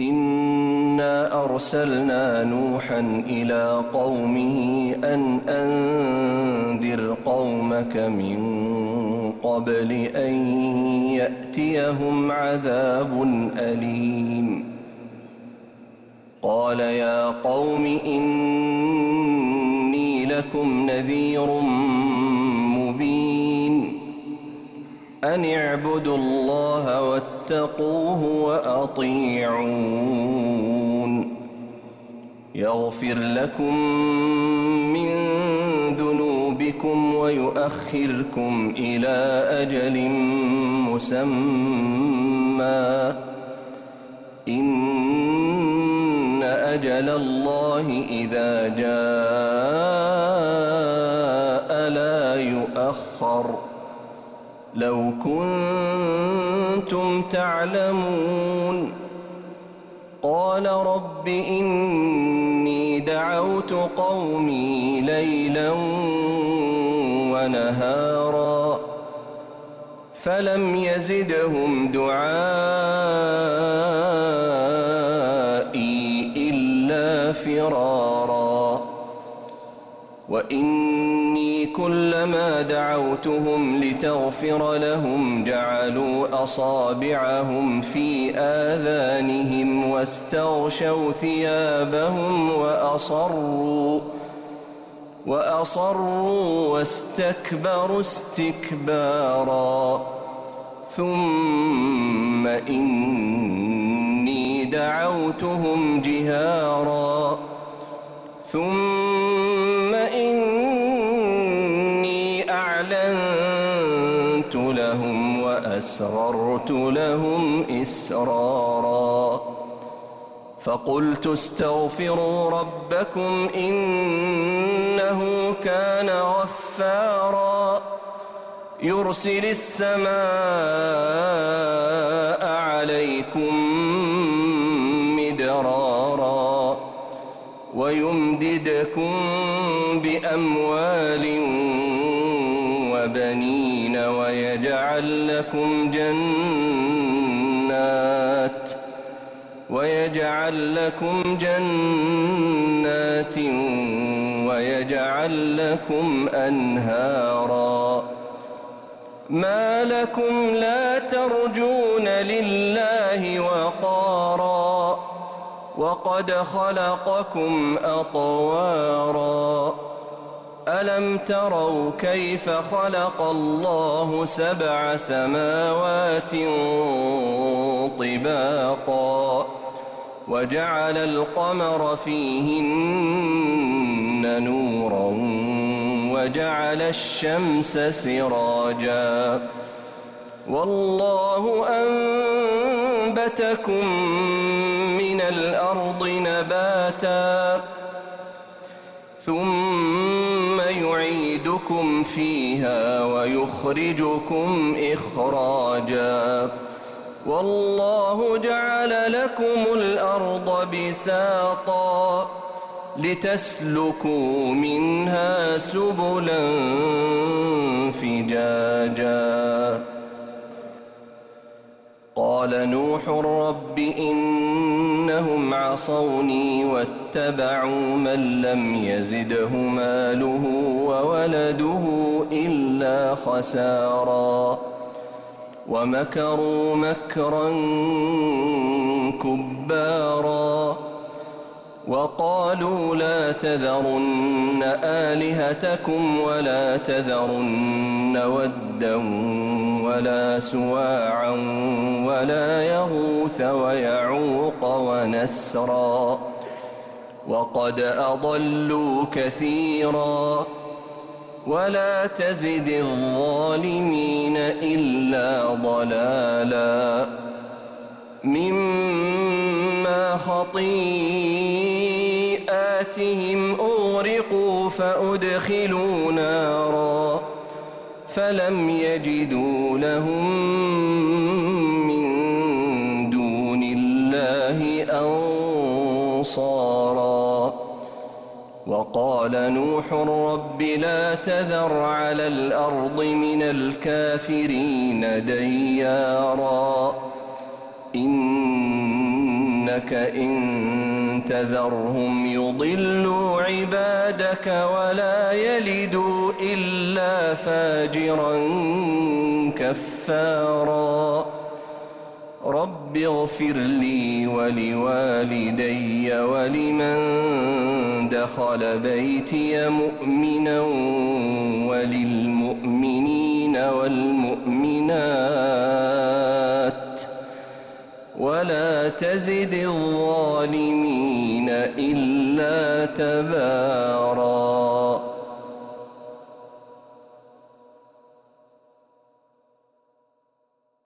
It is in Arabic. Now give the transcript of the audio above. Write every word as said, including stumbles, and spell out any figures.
إنا أرسلنا نوحا إلى قومه أن أنذر قومك من قبل أن يأتيهم عذاب أليم قال يا قوم إني لكم نذير مبين أن اعبدوا الله واتقوه وأطيعون يغفر لكم من ذنوبكم ويؤخركم إلى أجل مسمى إن أجل الله إذا جاء لا يؤخر لو كنتم تعلمون قال رب إني دعوت قومي ليلا ونهارا فلم يزدهم دعائي إلا فرارا وإني كلما دعوتهم لتغفر لهم جعلوا أصابعهم في آذانهم واستغشوا ثيابهم وأصروا وأصروا واستكبروا استكبارا ثم إني دعوتهم جهارا ثم إني أعلنت لهم وأسررت لهم إسرارا فقلت استغفروا ربكم إنه كان غفارا يرسل السماء عليكم مدرارا ويمددكم بأموال وبنين ويجعل لكم جنات ويجعل لكم جنات ويجعل لكم أنهارا ما لكم لا ترجون لله وقارا وقد خلقكم أطوارا ألم تروا كيف خلق الله سبع سماوات طباقا وجعل القمر فيهن نورا وجعل الشمس سراجا والله أنبتكم من الأرض نباتا ثم يعيدكم فيها ويخرجكم إخراجا والله جعل لكم الأرض بساطا لتسلكوا منها سبلا فجاجا قال نوح رب إنهم عصوني واتبعوا من لم يزده ماله وولده إلا خسارا ومكروا مكرا كبارا وقالوا لا تذرن آلهتكم ولا تذرن ودا ولا سواعا ولا يغوث ويعوق ونسرا وقد أضلوا كثيرا ولا تزد الظالمين إلا ضلالا مما خطيئاتهم أغرقوا فأدخلوا نارا فلم يجدوا لهم من دون الله أنصارا وقال نوح رب لا تذر على الأرض من الكافرين ديارا إنك إنك إن تذرهم يضلوا عبادك ولا يلدوا إلا فاجرا كفارا رب اغفر لي ولوالدي ولمن دخل بيتي مؤمنا وللمؤمنين والمؤمنات ولا تزد الظالمين إلا تباراً.